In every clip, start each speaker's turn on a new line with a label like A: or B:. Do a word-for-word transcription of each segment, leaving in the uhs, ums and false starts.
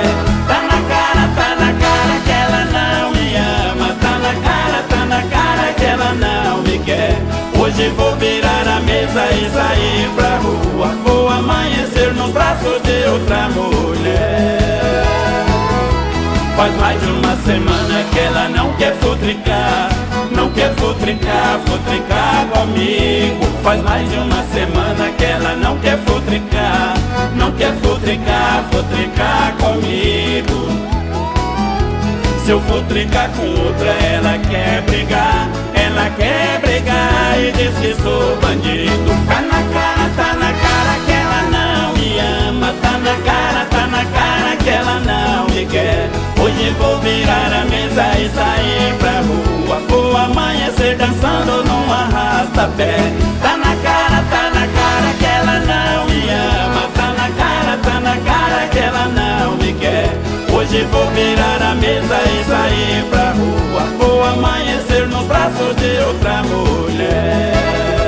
A: Tá na cara, tá na cara que ela não me ama. Tá na cara, tá na cara que ela não me quer. Hoje vou virar a mesa e sair pra rua. Vou amanhecer nos braços de outra mulher. Faz mais de uma semana que ela não quer futricar. Não quer futricar, futricar comigo. Faz mais de uma semana que ela não quer futricar. Não quer futricar, futricar comigo. Se eu futricar com outra, ela quer brigar. Ela quer brigar e diz que sou bandido. Tá na cara, tá na cara que ela não me ama. Tá na cara, tá na cara que ela não me quer. Hoje vou virar a mesa e sair pra rua. Vou amanhecer dançando num arrasta-pé. Tá na cara, tá na cara que ela não me ama. Tá na cara, tá na cara que ela não me quer. Hoje vou virar a mesa e sair pra rua. Vou amanhecer nos braços de outra mulher.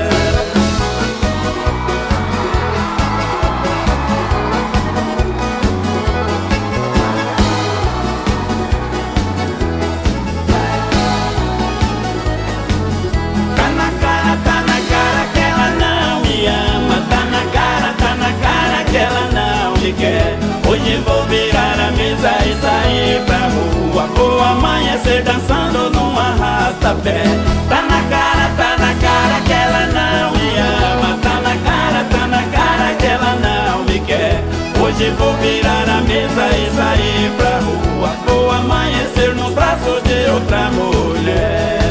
A: Tá na cara, tá na cara que ela não me ama. Tá na cara, tá na cara que ela não me quer. Hoje vou virar a mesa e sair pra rua. Vou amanhecer dançando num arrasta-pé. Tá na cara, tá na cara que ela não me ama. Tá na cara, tá na cara que ela não me quer. Hoje vou virar a mesa e sair pra rua. Vou amanhecer nos braços de outra mulher.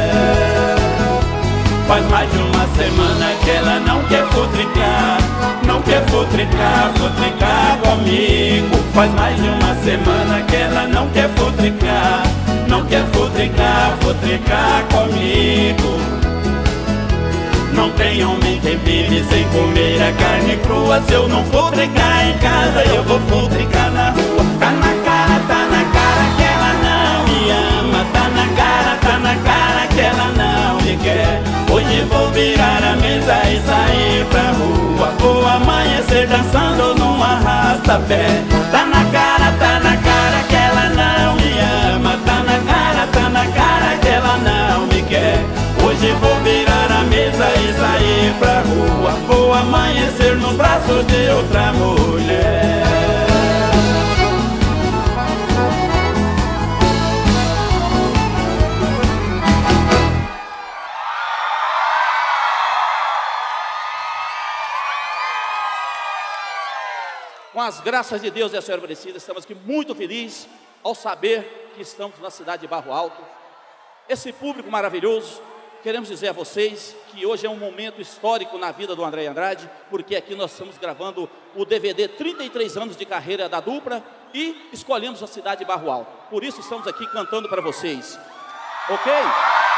A: Faz mais de uma semana que ela não quer futricar. Não quer futricar, futricar comigo. Faz mais de uma semana que ela não quer futricar. Não quer futricar, futricar comigo. Não tem homem que vive sem comer a carne crua. Se eu não futricar em casa, eu vou futricar na rua. Tá na cara, tá na cara que ela não me ama. Tá na cara, tá na cara que ela não me quer. Hoje vou virar a mesa e sair pra rua. Vou amanhecer dançando num arrasta-pé. Tá na cara, tá na cara que ela não me ama. Tá na cara, tá na cara que ela não me quer. Hoje vou virar a mesa e sair pra rua. Vou amanhecer nos braços de outra mulher.
B: Com as graças de Deus e a Senhora Aparecida, estamos aqui muito felizes ao saber que estamos na cidade de Barro Alto. Esse público maravilhoso, queremos dizer a vocês que hoje é um momento histórico na vida do André Andrade, porque aqui nós estamos gravando o D V D trinta e três anos de carreira da dupla e escolhemos a cidade de Barro Alto. Por isso estamos aqui cantando para vocês. Ok?